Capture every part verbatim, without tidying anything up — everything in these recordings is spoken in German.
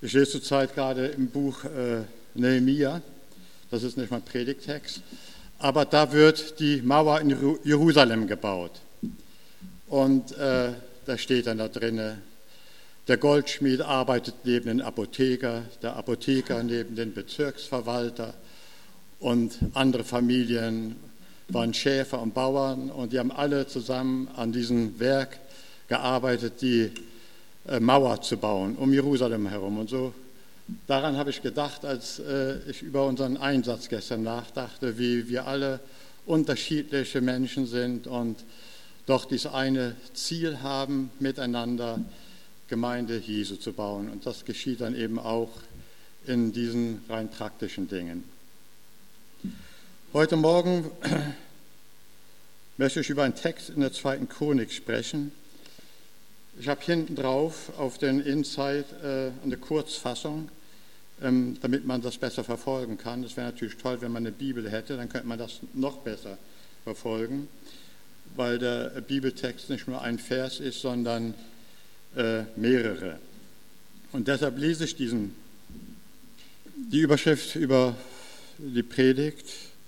Ich lese zurzeit gerade im Buch äh, Nehemia, das ist nicht mein Predigtext, aber da wird die Mauer in Jerusalem gebaut. Und äh, da steht dann da drin, der Goldschmied arbeitet neben den Apotheker, der Apotheker neben den Bezirksverwalter und andere Familien waren Schäfer und Bauern und die haben alle zusammen an diesem Werk gearbeitet, die äh, Mauer zu bauen um Jerusalem herum. Und so daran habe ich gedacht, als äh, ich über unseren Einsatz gestern nachdachte, wie wir alle unterschiedliche Menschen sind und doch dieses eine Ziel haben, miteinander Gemeinde Jesu zu bauen. Und das geschieht dann eben auch in diesen rein praktischen Dingen. Heute Morgen möchte ich über einen Text in der zweiten Chronik sprechen. Ich habe hinten drauf auf den Inside äh, eine Kurzfassung, ähm, damit man das besser verfolgen kann. Das wäre natürlich toll, wenn man eine Bibel hätte, dann könnte man das noch besser verfolgen, weil der Bibeltext nicht nur ein Vers ist, sondern äh, mehrere. Und deshalb lese ich diesen, die Überschrift über die Predigt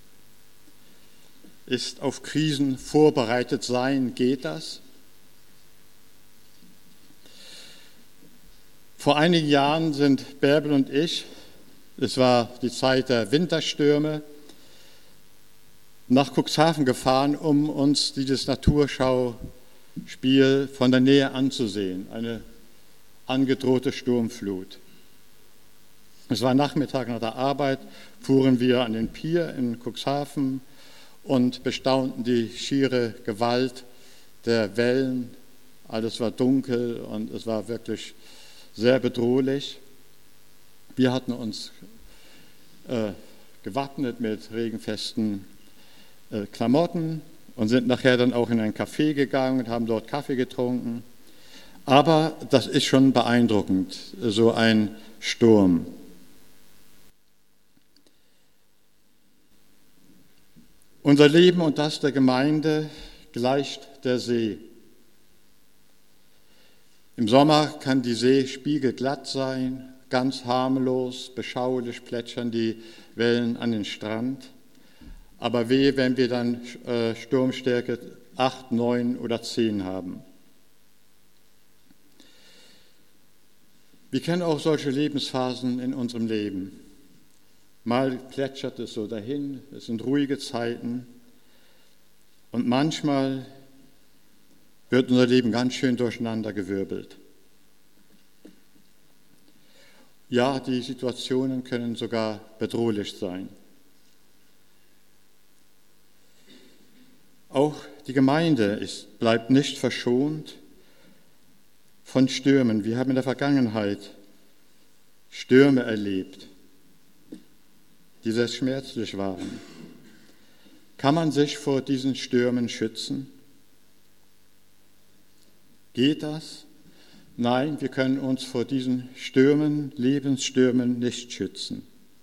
ist auf Krisen vorbereitet sein, geht das? Vor einigen Jahren sind Bärbel und ich, es war die Zeit der Winterstürme, nach Cuxhaven gefahren, um uns dieses Naturschauspiel von der Nähe anzusehen, eine angedrohte Sturmflut. Es war Nachmittag nach der Arbeit, fuhren wir an den Pier in Cuxhaven und bestaunten die schiere Gewalt der Wellen. Alles war dunkel und es war wirklich sehr bedrohlich. Wir hatten uns äh, gewappnet mit regenfesten äh, Klamotten und sind nachher dann auch in ein Café gegangen und haben dort Kaffee getrunken. Aber das ist schon beeindruckend, so ein Sturm. Unser Leben und das der Gemeinde gleicht der See. Im Sommer kann die See spiegelglatt sein, ganz harmlos, beschaulich plätschern die Wellen an den Strand. Aber wehe, wenn wir dann äh, Sturmstärke acht, neun oder zehn haben. Wir kennen auch solche Lebensphasen in unserem Leben. Mal plätschert es so dahin, es sind ruhige Zeiten und manchmal wird unser Leben ganz schön durcheinandergewirbelt. Ja, die Situationen können sogar bedrohlich sein. Auch die Gemeinde ist, bleibt nicht verschont von Stürmen. Wir haben in der Vergangenheit Stürme erlebt, die sehr schmerzlich waren. Kann man sich vor diesen Stürmen schützen? Geht das? Nein, wir können uns vor diesen Stürmen, Lebensstürmen nicht schützen.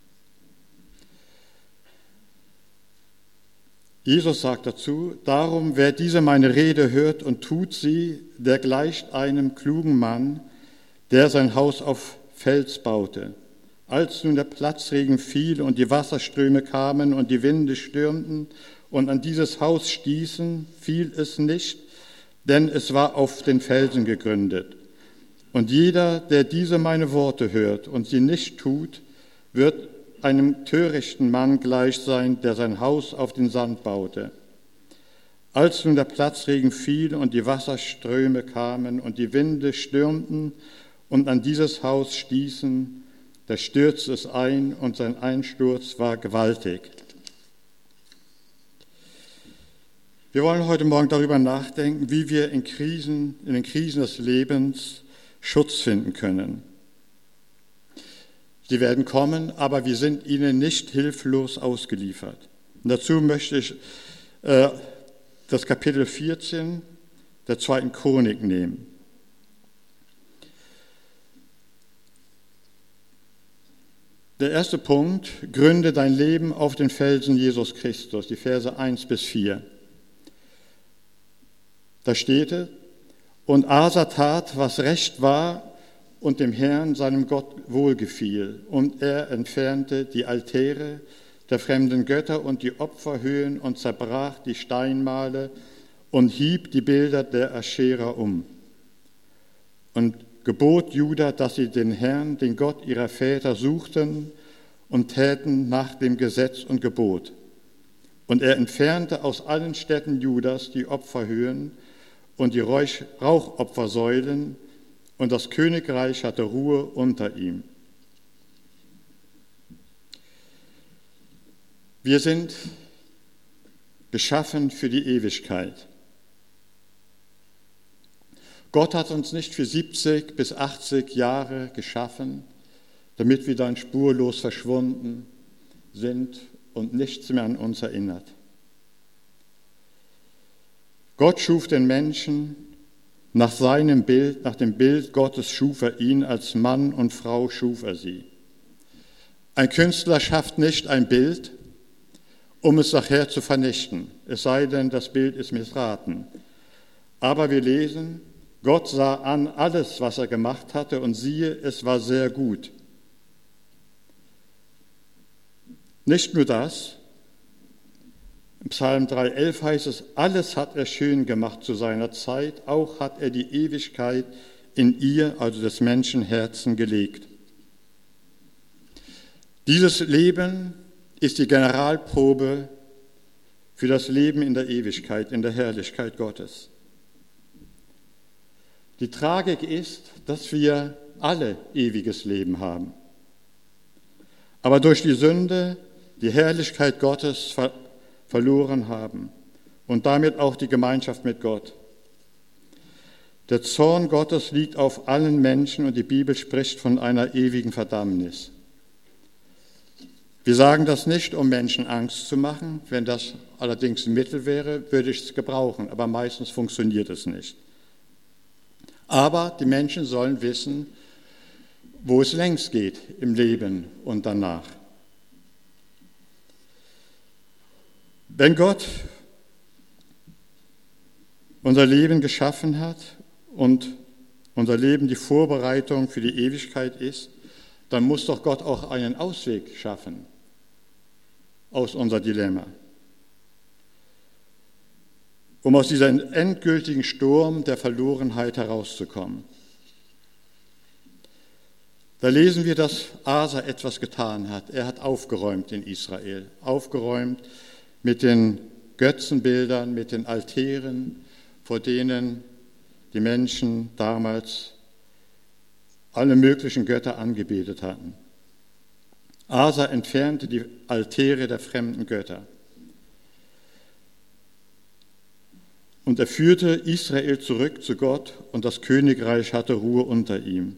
Jesus sagt dazu, darum, wer diese meine Rede hört und tut sie, der gleicht einem klugen Mann, der sein Haus auf Fels baute. Als nun der Platzregen fiel und die Wasserströme kamen und die Winde stürmten und an dieses Haus stießen, fiel es nicht, denn es war auf den Felsen gegründet. Und jeder, der diese meine Worte hört und sie nicht tut, wird einem törichten Mann gleich sein, der sein Haus auf den Sand baute. Als nun der Platzregen fiel und die Wasserströme kamen und die Winde stürmten und an dieses Haus stießen, da stürzte es ein und sein Einsturz war gewaltig. Wir wollen heute Morgen darüber nachdenken, wie wir in Krisen, in den Krisen des Lebens Schutz finden können. Sie werden kommen, aber wir sind ihnen nicht hilflos ausgeliefert. Und dazu möchte ich äh, das Kapitel vierzehn der zweiten Chronik nehmen. Der erste Punkt, gründe dein Leben auf den Felsen Jesus Christus, die Verse eins bis vier. Da steht es, und Asa tat, was recht war und dem Herrn, seinem Gott, wohlgefiel. Und er entfernte die Altäre der fremden Götter und die Opferhöhen und zerbrach die Steinmale und hieb die Bilder der Aschera um. Und gebot Juda, dass sie den Herrn, den Gott ihrer Väter, suchten und täten nach dem Gesetz und Gebot. Und er entfernte aus allen Städten Judas die Opferhöhen und die Rauchopfersäulen, und das Königreich hatte Ruhe unter ihm. Wir sind geschaffen für die Ewigkeit. Gott hat uns nicht für siebzig bis achtzig Jahre geschaffen, damit wir dann spurlos verschwunden sind und nichts mehr an uns erinnert. Gott schuf den Menschen nach seinem Bild, nach dem Bild Gottes schuf er ihn, als Mann und Frau schuf er sie. Ein Künstler schafft nicht ein Bild, um es nachher zu vernichten, es sei denn, das Bild ist missraten. Aber wir lesen, Gott sah an alles, was er gemacht hatte, und siehe, es war sehr gut. Nicht nur das, im Psalm drei elf heißt es, alles hat er schön gemacht zu seiner Zeit, auch hat er die Ewigkeit in ihr, also des Menschen Herzen, gelegt. Dieses Leben ist die Generalprobe für das Leben in der Ewigkeit, in der Herrlichkeit Gottes. Die Tragik ist, dass wir alle ewiges Leben haben, aber durch die Sünde die Herrlichkeit Gottes ver- verloren haben und damit auch die Gemeinschaft mit Gott. Der Zorn Gottes liegt auf allen Menschen und die Bibel spricht von einer ewigen Verdammnis. Wir sagen das nicht, um Menschen Angst zu machen. Wenn das allerdings ein Mittel wäre, würde ich es gebrauchen, aber meistens funktioniert es nicht. Aber die Menschen sollen wissen, wo es längst geht im Leben und danach. Wenn Gott unser Leben geschaffen hat und unser Leben die Vorbereitung für die Ewigkeit ist, dann muss doch Gott auch einen Ausweg schaffen aus unser Dilemma, um aus diesem endgültigen Sturm der Verlorenheit herauszukommen. Da lesen wir, dass Asa etwas getan hat. Er hat aufgeräumt in Israel, aufgeräumt mit den Götzenbildern, mit den Altären, vor denen die Menschen damals alle möglichen Götter angebetet hatten. Asa entfernte die Altäre der fremden Götter. Und er führte Israel zurück zu Gott und das Königreich hatte Ruhe unter ihm.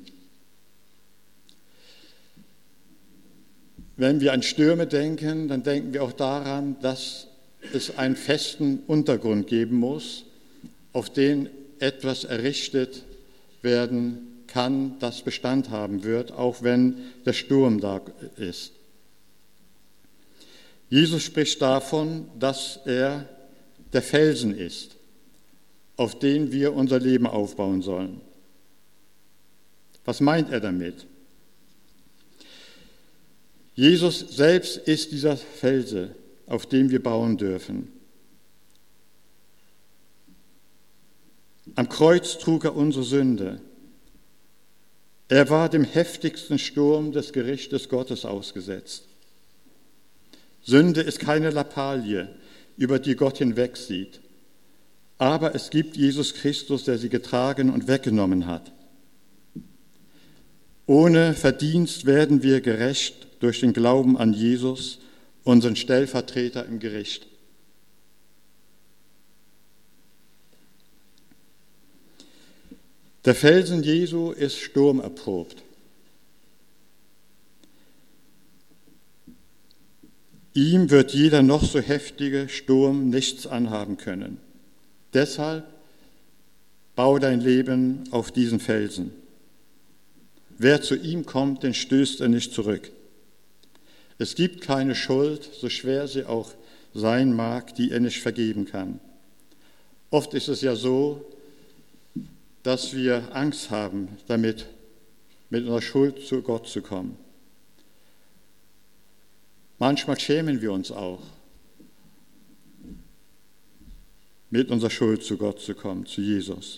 Wenn wir an Stürme denken, dann denken wir auch daran, dass es einen festen Untergrund geben muss, auf den etwas errichtet werden kann, das Bestand haben wird, auch wenn der Sturm da ist. Jesus spricht davon, dass er der Felsen ist, auf den wir unser Leben aufbauen sollen. Was meint er damit? Jesus selbst ist dieser Felsen, auf dem wir bauen dürfen. Am Kreuz trug er unsere Sünde. Er war dem heftigsten Sturm des Gerichtes Gottes ausgesetzt. Sünde ist keine Lappalie, über die Gott hinwegsieht. Aber es gibt Jesus Christus, der sie getragen und weggenommen hat. Ohne Verdienst werden wir gerecht durch den Glauben an Jesus, unseren Stellvertreter im Gericht. Der Felsen Jesu ist sturmerprobt. Ihm wird jeder noch so heftige Sturm nichts anhaben können. Deshalb bau dein Leben auf diesen Felsen. Wer zu ihm kommt, den stößt er nicht zurück. Es gibt keine Schuld, so schwer sie auch sein mag, die er nicht vergeben kann. Oft ist es ja so, dass wir Angst haben, damit mit unserer Schuld zu Gott zu kommen. Manchmal schämen wir uns auch, mit unserer Schuld zu Gott zu kommen, zu Jesus.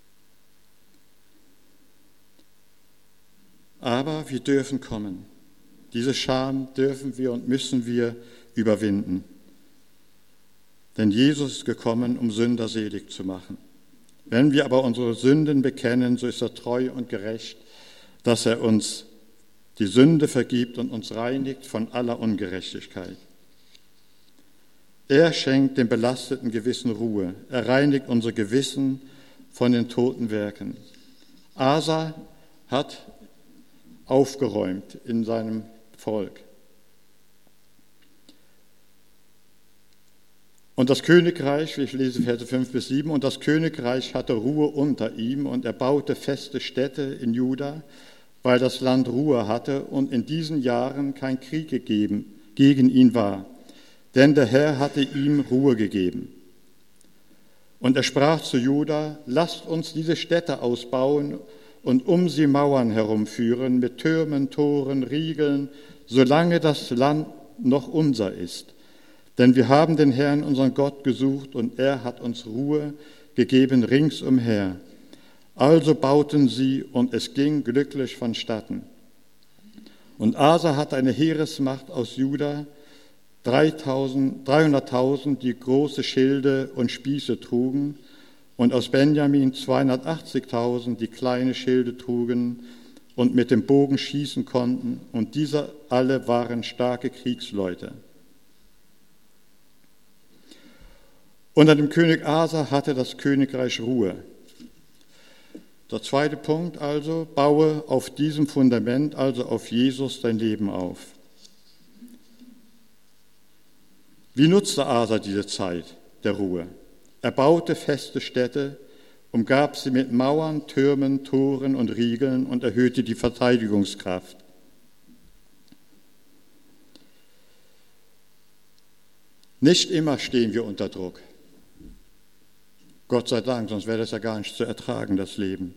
Aber wir dürfen kommen. Diese Scham dürfen wir und müssen wir überwinden. Denn Jesus ist gekommen, um Sünder selig zu machen. Wenn wir aber unsere Sünden bekennen, so ist er treu und gerecht, dass er uns die Sünde vergibt und uns reinigt von aller Ungerechtigkeit. Er schenkt dem belasteten Gewissen Ruhe. Er reinigt unsere Gewissen von den toten Werken. Asa hat aufgeräumt in seinem Volk. Und das Königreich, ich lese Verse fünf bis sieben, und das Königreich hatte Ruhe unter ihm und er baute feste Städte in Juda, weil das Land Ruhe hatte und in diesen Jahren kein Krieg gegeben, gegen ihn war. Denn der Herr hatte ihm Ruhe gegeben. Und er sprach zu Juda, lasst uns diese Städte ausbauen und um sie Mauern herumführen, mit Türmen, Toren, Riegeln, solange das Land noch unser ist. Denn wir haben den Herrn, unseren Gott, gesucht und er hat uns Ruhe gegeben ringsumher. Also bauten sie und es ging glücklich vonstatten. Und Asa hatte eine Heeresmacht aus Juda, dreihunderttausend, die große Schilde und Spieße trugen, und aus Benjamin zweihundertachtzigtausend, die kleine Schilde trugen und mit dem Bogen schießen konnten, und diese alle waren starke Kriegsleute. Unter dem König Asa hatte das Königreich Ruhe. Der zweite Punkt also, baue auf diesem Fundament, also auf Jesus, dein Leben auf. Wie nutzte Asa diese Zeit der Ruhe? Er baute feste Städte, umgab sie mit Mauern, Türmen, Toren und Riegeln und erhöhte die Verteidigungskraft. Nicht immer stehen wir unter Druck. Gott sei Dank, sonst wäre das ja gar nicht zu ertragen, das Leben.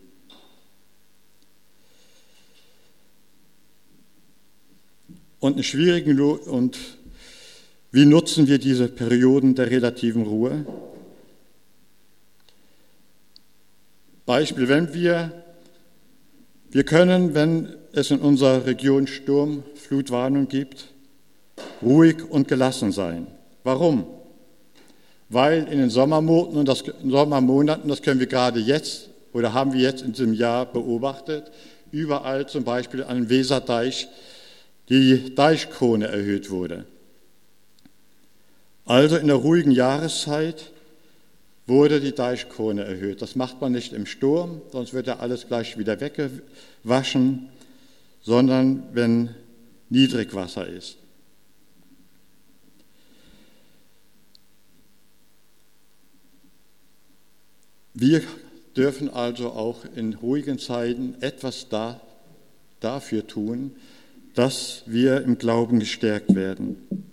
Und in schwierigen Lo- und wie nutzen wir diese Perioden der relativen Ruhe? Beispiel, wenn wir, wir können, wenn es in unserer Region Sturm, Flutwarnung gibt, ruhig und gelassen sein. Warum? Weil in den Sommermonaten, und das, Sommermonaten, das können wir gerade jetzt oder haben wir jetzt in diesem Jahr beobachtet, überall zum Beispiel an dem Weserdeich die Deichkrone erhöht wurde. Also in der ruhigen Jahreszeit wurde die Deichkrone erhöht. Das macht man nicht im Sturm, sonst wird ja alles gleich wieder weggewaschen, sondern wenn Niedrigwasser ist. Wir dürfen also auch in ruhigen Zeiten etwas da, dafür tun, dass wir im Glauben gestärkt werden.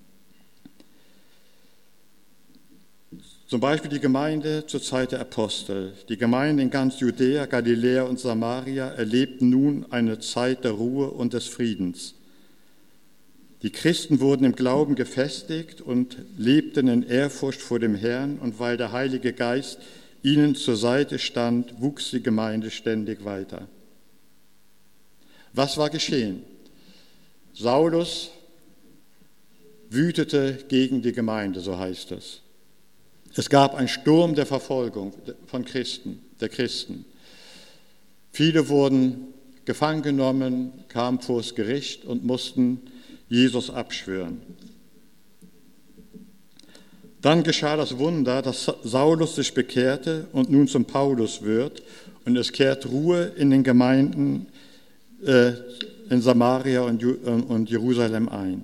Zum Beispiel die Gemeinde zur Zeit der Apostel. Die Gemeinden in ganz Judäa, Galiläa und Samaria erlebten nun eine Zeit der Ruhe und des Friedens. Die Christen wurden im Glauben gefestigt und lebten in Ehrfurcht vor dem Herrn, und weil der Heilige Geist ihnen zur Seite stand, wuchs die Gemeinde ständig weiter. Was war geschehen? Saulus wütete gegen die Gemeinde, so heißt es. Es gab einen Sturm der Verfolgung von Christen, der Christen. Viele wurden gefangen genommen, kamen vors Gericht und mussten Jesus abschwören. Dann geschah das Wunder, dass Saulus sich bekehrte und nun zum Paulus wird, und es kehrt Ruhe in den Gemeinden äh, in Samaria und, und Jerusalem ein.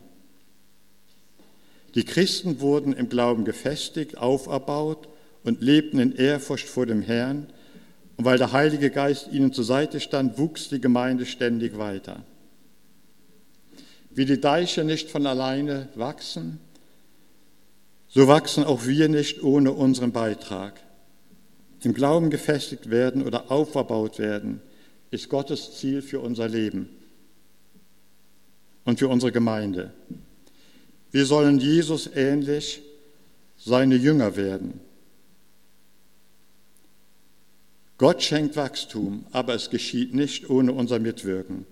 Die Christen wurden im Glauben gefestigt, auferbaut und lebten in Ehrfurcht vor dem Herrn, und weil der Heilige Geist ihnen zur Seite stand, wuchs die Gemeinde ständig weiter. Wie die Deiche nicht von alleine wachsen, so wachsen auch wir nicht ohne unseren Beitrag. Im Glauben gefestigt werden oder auferbaut werden ist Gottes Ziel für unser Leben und für unsere Gemeinde. Wir sollen Jesus ähnlich seine Jünger werden. Gott schenkt Wachstum, aber es geschieht nicht ohne unser Mitwirken.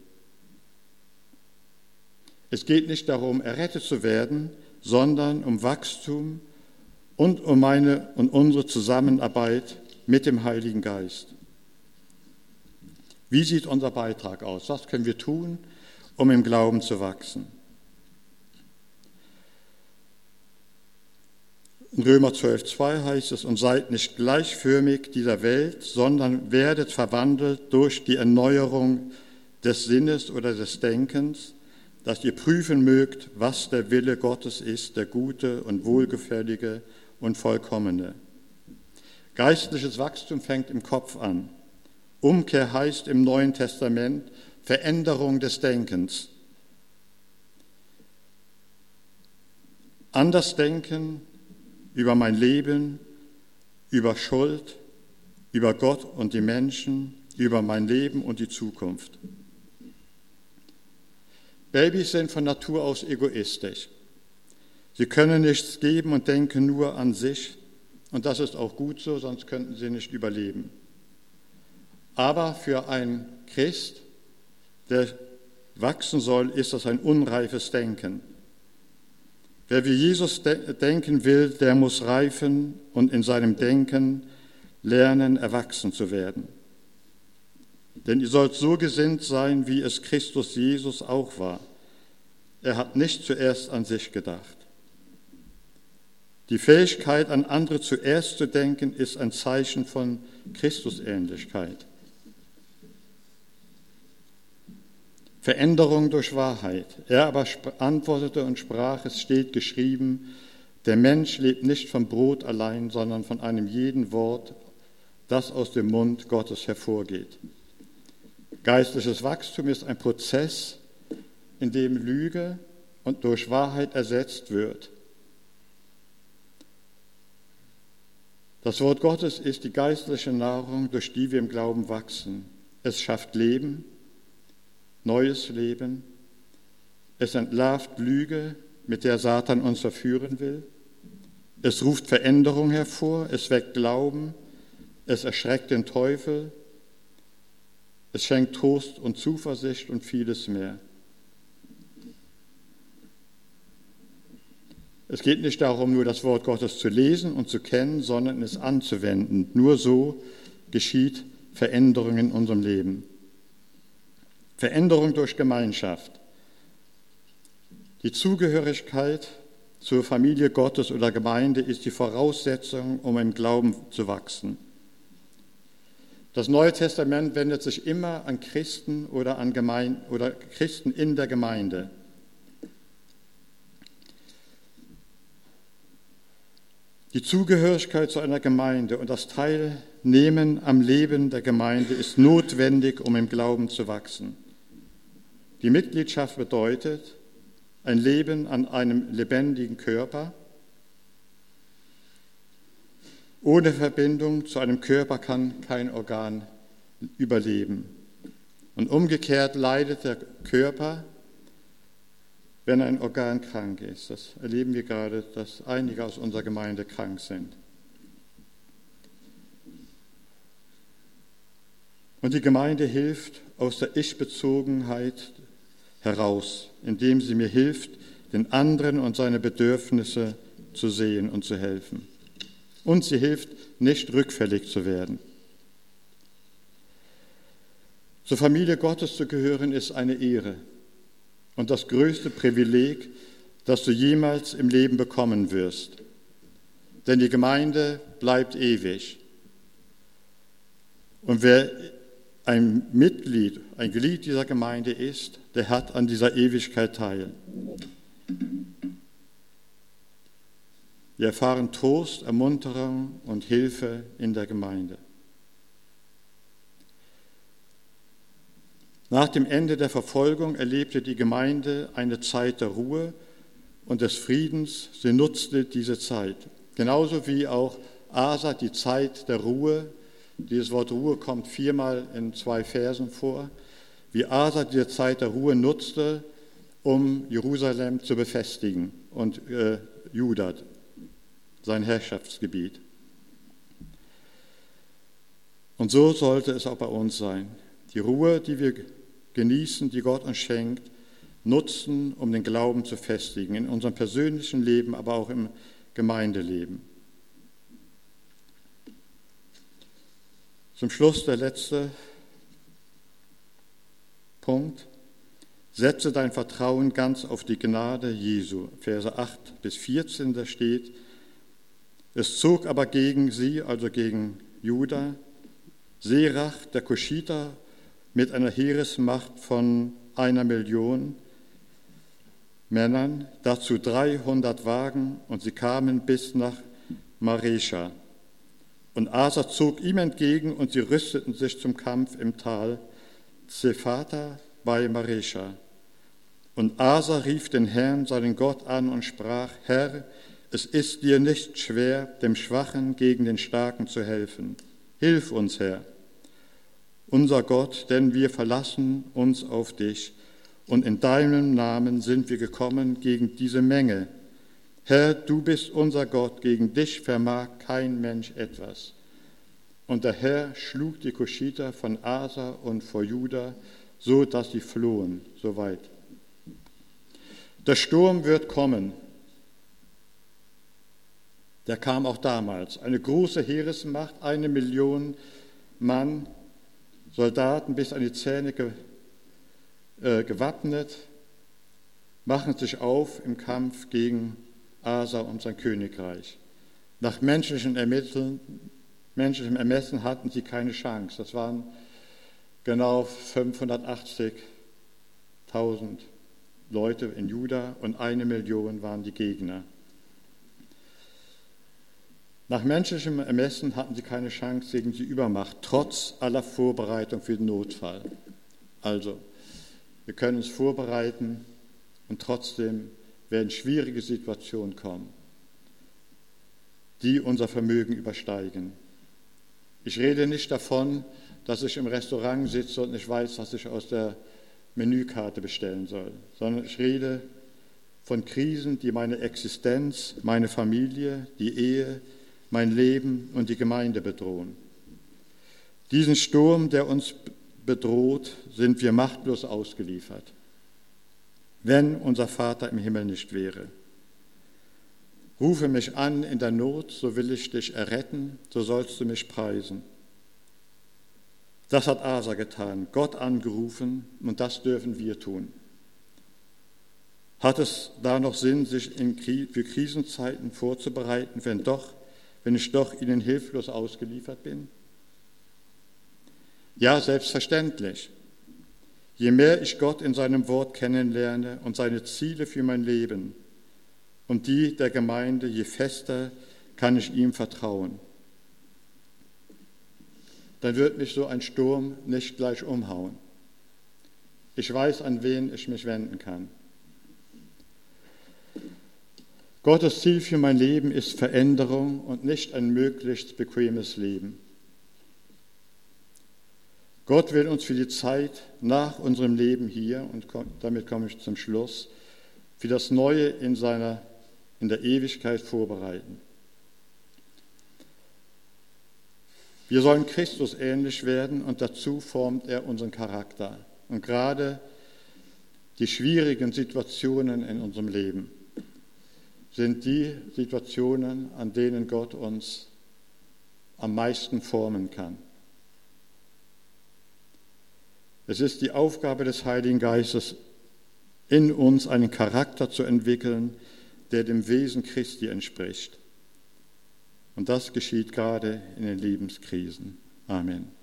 Es geht nicht darum, errettet zu werden, sondern um Wachstum und um meine und unsere Zusammenarbeit mit dem Heiligen Geist. Wie sieht unser Beitrag aus? Was können wir tun, um im Glauben zu wachsen? In Römer zwölf zwei heißt es, und seid nicht gleichförmig dieser Welt, sondern werdet verwandelt durch die Erneuerung des Sinnes oder des Denkens, dass ihr prüfen mögt, was der Wille Gottes ist, der gute und wohlgefällige und vollkommene. Geistliches Wachstum fängt im Kopf an. Umkehr heißt im Neuen Testament Veränderung des Denkens. Anders denken über mein Leben, über Schuld, über Gott und die Menschen, über mein Leben und die Zukunft. Babys sind von Natur aus egoistisch. Sie können nichts geben und denken nur an sich. Und das ist auch gut so, sonst könnten sie nicht überleben. Aber für einen Christ, der wachsen soll, ist das ein unreifes Denken. Wer wie Jesus de- denken will, der muss reifen und in seinem Denken lernen, erwachsen zu werden. Denn ihr sollt so gesinnt sein, wie es Christus Jesus auch war. Er hat nicht zuerst an sich gedacht. Die Fähigkeit, an andere zuerst zu denken, ist ein Zeichen von Christusähnlichkeit. Veränderung durch Wahrheit. Er aber antwortete und sprach, es steht geschrieben, der Mensch lebt nicht vom Brot allein, sondern von einem jeden Wort, das aus dem Mund Gottes hervorgeht. Geistliches Wachstum ist ein Prozess, in dem Lüge und durch Wahrheit ersetzt wird. Das Wort Gottes ist die geistliche Nahrung, durch die wir im Glauben wachsen. Es schafft Leben, neues Leben. Es entlarvt Lüge, mit der Satan uns verführen will. Es ruft Veränderung hervor, es weckt Glauben, es erschreckt den Teufel, es schenkt Trost und Zuversicht und vieles mehr. Es geht nicht darum, nur das Wort Gottes zu lesen und zu kennen, sondern es anzuwenden. Nur so geschieht Veränderung in unserem Leben. Veränderung durch Gemeinschaft. Die Zugehörigkeit zur Familie Gottes oder Gemeinde ist die Voraussetzung, um im Glauben zu wachsen. Das Neue Testament wendet sich immer an Christen oder an Gemeinde, oder Christen in der Gemeinde. Die Zugehörigkeit zu einer Gemeinde und das Teilnehmen am Leben der Gemeinde ist notwendig, um im Glauben zu wachsen. Die Mitgliedschaft bedeutet ein Leben an einem lebendigen Körper. Ohne Verbindung zu einem Körper kann kein Organ überleben. Und umgekehrt leidet der Körper, wenn ein Organ krank ist. Das erleben wir gerade, dass einige aus unserer Gemeinde krank sind. Und die Gemeinde hilft aus der Ich-Bezogenheit heraus, indem sie mir hilft, den anderen und seine Bedürfnisse zu sehen und zu helfen. Und sie hilft, nicht rückfällig zu werden. Zur Familie Gottes zu gehören, ist eine Ehre und das größte Privileg, das du jemals im Leben bekommen wirst. Denn die Gemeinde bleibt ewig. Und wer ein Mitglied, ein Glied dieser Gemeinde ist, der hat an dieser Ewigkeit teil. Wir erfahren Trost, Ermunterung und Hilfe in der Gemeinde. Nach dem Ende der Verfolgung erlebte die Gemeinde eine Zeit der Ruhe und des Friedens. Sie nutzte diese Zeit. Genauso wie auch Asa die Zeit der Ruhe Dieses Wort Ruhe kommt viermal in zwei Versen vor, wie Asa diese Zeit der Ruhe nutzte, um Jerusalem zu befestigen und äh, Juda, sein Herrschaftsgebiet. Und so sollte es auch bei uns sein. Die Ruhe, die wir genießen, die Gott uns schenkt, nutzen, um den Glauben zu festigen, in unserem persönlichen Leben, aber auch im Gemeindeleben. Zum Schluss der letzte Punkt. Setze dein Vertrauen ganz auf die Gnade Jesu. Verse acht bis vierzehn, da steht, es zog aber gegen sie, also gegen Juda, Serach, der Kuschiter, mit einer Heeresmacht von einer Million Männern, dazu dreihundert Wagen, und sie kamen bis nach Maresha. Und Asa zog ihm entgegen, und sie rüsteten sich zum Kampf im Tal Zephata bei Maresha. Und Asa rief den Herrn, seinen Gott, an und sprach, Herr, es ist dir nicht schwer, dem Schwachen gegen den Starken zu helfen. Hilf uns, Herr, unser Gott, denn wir verlassen uns auf dich, und in deinem Namen sind wir gekommen gegen diese Menge. Herr, du bist unser Gott, gegen dich vermag kein Mensch etwas. Und der Herr schlug die Kuschiter von Asa und vor Juda, so dass sie flohen, soweit. Der Sturm wird kommen. Der kam auch damals. Eine große Heeresmacht, eine Million Mann, Soldaten bis an die Zähne ge, äh, gewappnet, machen sich auf im Kampf gegen Asa und sein Königreich. Nach menschlichen Ermitteln, menschlichem Ermessen hatten sie keine Chance. Das waren genau fünfhundertachtzigtausend Leute in Juda und eine Million waren die Gegner. Nach menschlichem Ermessen hatten sie keine Chance gegen die Übermacht, trotz aller Vorbereitung für den Notfall. Also, wir können uns vorbereiten und trotzdem werden schwierige Situationen kommen, die unser Vermögen übersteigen. Ich rede nicht davon, dass ich im Restaurant sitze und nicht weiß, was ich aus der Menükarte bestellen soll, sondern ich rede von Krisen, die meine Existenz, meine Familie, die Ehe, mein Leben und die Gemeinde bedrohen. Diesen Sturm, der uns bedroht, sind wir machtlos ausgeliefert, wenn unser Vater im Himmel nicht wäre. Rufe mich an in der Not, so will ich dich erretten, so sollst du mich preisen. Das hat Asa getan, Gott angerufen, und das dürfen wir tun. Hat es da noch Sinn, sich in, für Krisenzeiten vorzubereiten, wenn, doch, wenn ich doch ihnen hilflos ausgeliefert bin? Ja, selbstverständlich. Je mehr ich Gott in seinem Wort kennenlerne und seine Ziele für mein Leben und die der Gemeinde, je fester kann ich ihm vertrauen. Dann wird mich so ein Sturm nicht gleich umhauen. Ich weiß, an wen ich mich wenden kann. Gottes Ziel für mein Leben ist Veränderung und nicht ein möglichst bequemes Leben. Gott will uns für die Zeit nach unserem Leben hier, und damit komme ich zum Schluss, für das Neue in, seiner, in der Ewigkeit vorbereiten. Wir sollen Christus ähnlich werden, und dazu formt er unseren Charakter. Und gerade die schwierigen Situationen in unserem Leben sind die Situationen, an denen Gott uns am meisten formen kann. Es ist die Aufgabe des Heiligen Geistes, in uns einen Charakter zu entwickeln, der dem Wesen Christi entspricht. Und das geschieht gerade in den Lebenskrisen. Amen.